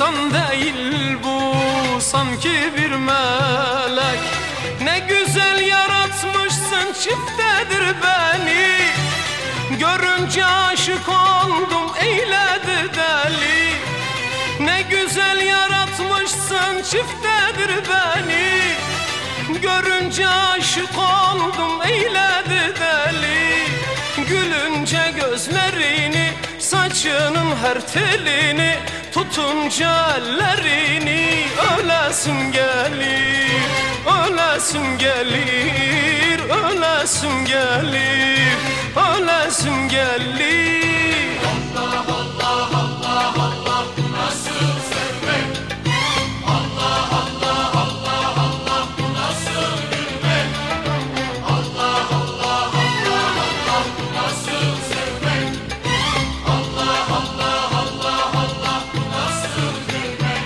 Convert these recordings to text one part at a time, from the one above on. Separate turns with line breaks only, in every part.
İnsan değil bu, sanki bir melek. Ne güzel yaratmışsın, çiftedir beni. Görünce aşık oldum, eyledi deli. Ne güzel yaratmışsın, çiftedir beni. Görünce aşık oldum, eyledi deli. Gülünce gözlerini, saçının her telini, tutunca ellerini, ölesim gelir, ölesim gelir, ölesim gelir, ölesim gelir.
Allah Allah Allah Allah, nasıl sevmek? Allah Allah Allah Allah, nasıl gülmek? Allah Allah Allah Allah, nasıl sevmek? Allah Allah Allah Allah, nasıl gülmek?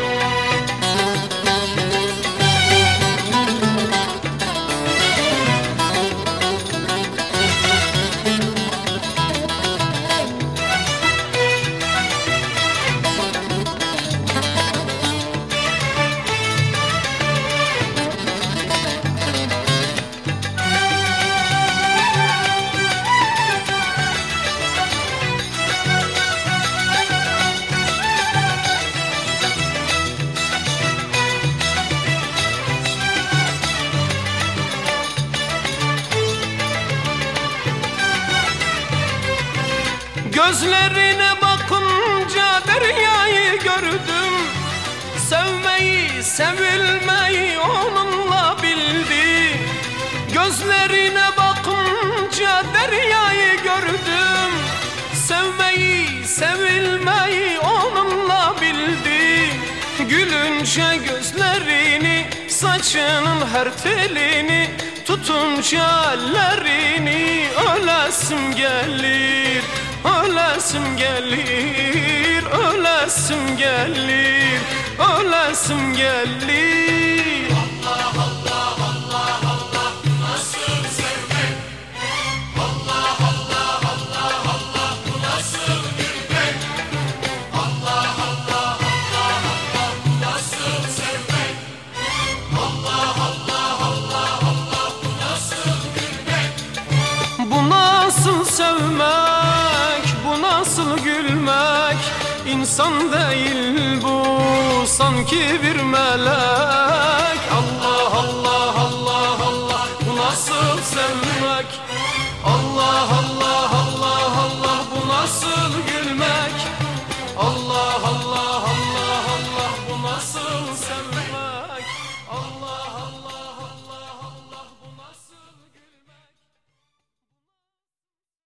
Gözlerine bakınca deryayı gördüm. Sevmeyi, sevilmeyi onunla bildim. Gözlerine bakınca deryayı gördüm. Sevmeyi, sevilmeyi onunla bildim. Gülünce gözlerini, saçının her telini, tutunca ellerini, ölesim gelir, ölesim gelir, ölesim gelir, ölesim gelir.
Allah Allah Allah Allah, nasıl sevmek? Allah Allah Allah Allah, nasıl gülmek? Allah Allah Allah Allah, nasıl sevmek? Allah Allah Allah Allah, nasıl gülmek?
Bu nasıl sevmek, bu nasıl gülmek? İnsan değil bu, sanki bir melek. Allah Allah Allah Allah, bu nasıl sevmek? Allah Allah